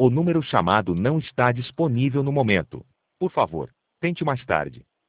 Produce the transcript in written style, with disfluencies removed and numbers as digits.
O número chamado não está disponível no momento. Por favor, tente mais tarde.